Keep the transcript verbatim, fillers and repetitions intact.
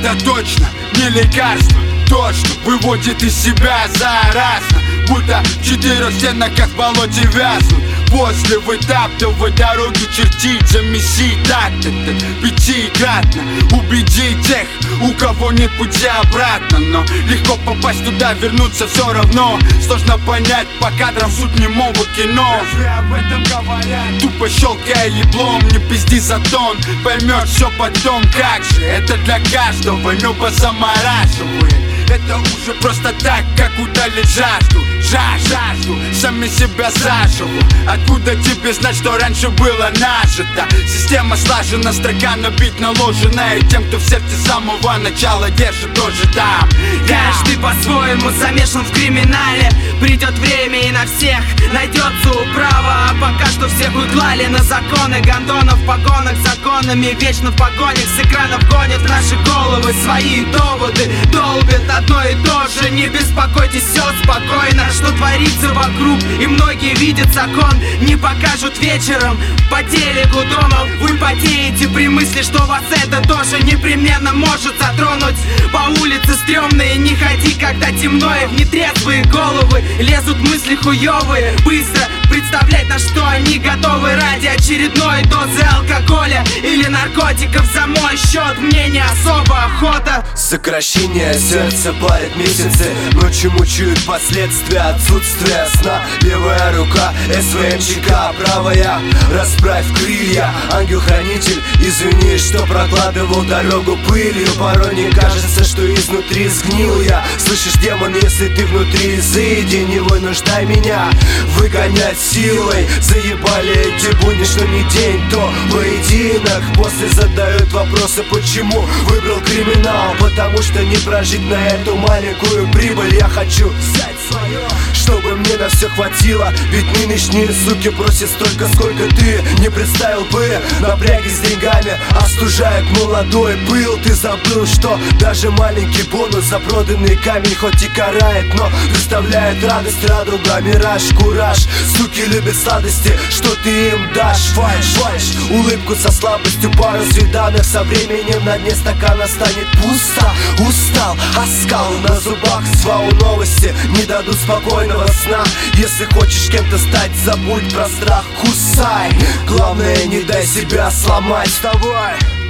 Это точно не лекарство, то, что выводит из себя заразно, будто в четырех стенах, как в болоте вязнут. После вытаптывать дороги, чертить, замесить так это пятикратно. Убедить тех, у кого нет пути обратно. Но легко попасть туда, вернуться все равно. Сложно понять по кадрам суть немого кино. Разве об этом говорят? Тупо щелкая еблом, не пизди за тон. Поймешь все потом, как же это для каждого небо замораживает. Это уже просто так, как удалить жажду. Жаж, жажду, сами себя заживо. Откуда тебе знать, что раньше было нажито? Система слажена, строка набить наложенная. И тем, кто в сердце с самого начала держит, тоже там. Каждый по-своему замешан в криминале. Придет время и на всех найдется управа. А пока что всех уклали на законы. Гондонов в погонах, законами вечно в погонях. С экранов гонят в наши головы свои доводы. Долбят одно и то же. Не беспокойтесь, все спокойно. Что творится вокруг, и многие видят закон. Не покажут вечером по телеку дома. Вы потеете при мысли, что вас это тоже непременно может затронуть. По улице стрёмные, не ходи, когда темно. И в нетрезвые головы лезут мысли хуёвые. Быстро представлять, на что они готовы ради очередной дозы алкоголя или наркотиков. За мой счет мне не особо охота. Сокращение сердца парит месяцы. Ночью мучают последствия отсутствия сна. Левая рука СВМЧК, правая расправь крылья. Ангел-хранитель, извини, что прокладывал дорогу пылью. Порой не кажется, что изнутри сгнил я. Слышишь, демон, если ты внутри, заеди, не вынуждай меня выгонять силой. Заебали эти будни, что не день, то поединок. После задают вопросы, почему выбрал криминал. Потому что не прожить на эту маленькую прибыль. Я хочу взять свое, чтобы мне на все хватило. Ведь нынешние суки просят столько, сколько ты не представил бы. Напряги с деньгами остужает молодой пыл. Ты забыл, что даже маленький бонус за проданный камень хоть и карает, но доставляет радость, радуга, мираж, кураж. Суки любят сладости, что ты им дашь. Фальш, фальш, улыбку со слабостью пару свиданок. Со временем на дне стакана станет пусто. Устал, оскал на зубах, свау новости не дадут спокойного сна. Если хочешь кем-то стать, забудь про страх, кусай. Главное, не дай себя сломать. Вставай!